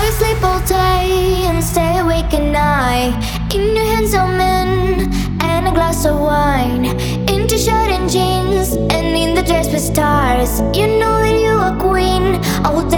you sleep all day and stay awake at night. In your hands are men and a glass of wine. In t-shirt and jeans and in the dress with stars. You know that you are queen. I will